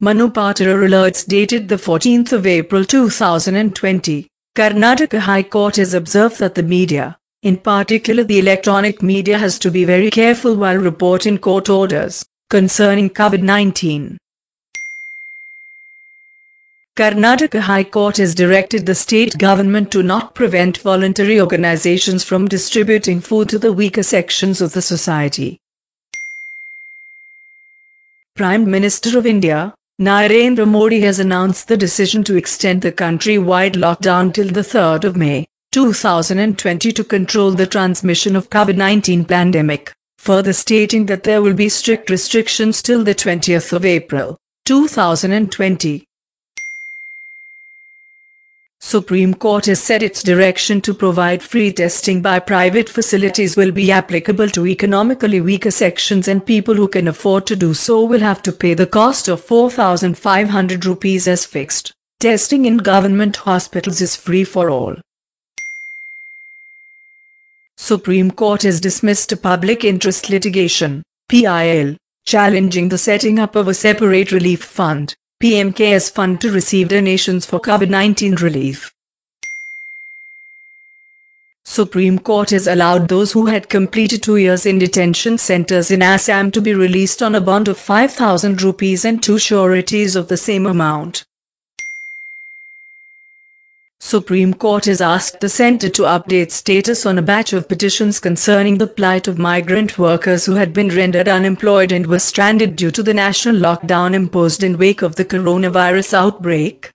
Manu Patara alerts dated the 14th of April 2020. Karnataka High Court has observed that the media, in particular the electronic media, has to be very careful while reporting court orders concerning COVID-19. Karnataka High Court has directed the state government to not prevent voluntary organizations from distributing food to the weaker sections of the society. Prime Minister of India, Narendra Modi, has announced the decision to extend the country-wide lockdown till the 3rd of May, 2020 to control the transmission of COVID-19 pandemic, further stating that there will be strict restrictions till the 20th of April, 2020. Supreme Court has said its direction to provide free testing by private facilities will be applicable to economically weaker sections, and people who can afford to do so will have to pay the cost of 4,500 rupees as fixed. Testing in government hospitals is free for all. Supreme Court has dismissed a public interest litigation, PIL, challenging the setting up of a separate relief fund, PM CARES fund, to receive donations for COVID-19 relief. Supreme Court has allowed those who had completed 2 years in detention centers in Assam to be released on a bond of 5,000 rupees and 2 sureties of the same amount. Supreme Court has asked the centre to update status on a batch of petitions concerning the plight of migrant workers who had been rendered unemployed and were stranded due to the national lockdown imposed in wake of the coronavirus outbreak.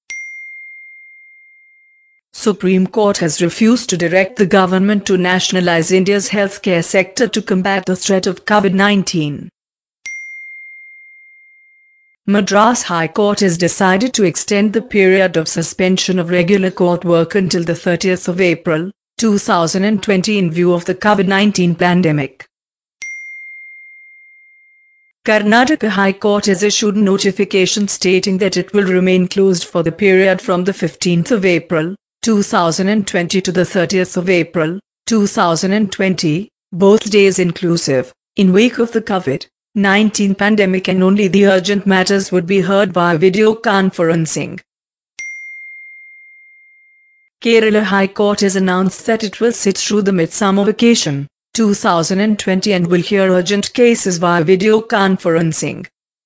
Supreme Court has refused to direct the government to nationalize India's healthcare sector to combat the threat of COVID-19. Madras High Court has decided to extend the period of suspension of regular court work until the 30th of April, 2020 in view of the COVID-19 pandemic. Karnataka High Court has issued a notification stating that it will remain closed for the period from the 15th of April, 2020 to the 30th of April, 2020, both days inclusive, in wake of the COVID-19 pandemic, and only the urgent matters would be heard via video conferencing. Kerala High Court has announced that it will sit through the midsummer vacation, 2020, and will hear urgent cases via video conferencing.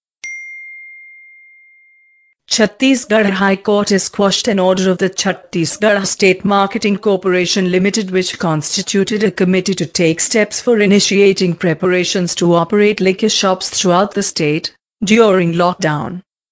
Chhattisgarh High Court has quashed an order of the Chhattisgarh State Marketing Corporation Limited, which constituted a committee to take steps for initiating preparations to operate liquor shops throughout the state during lockdown.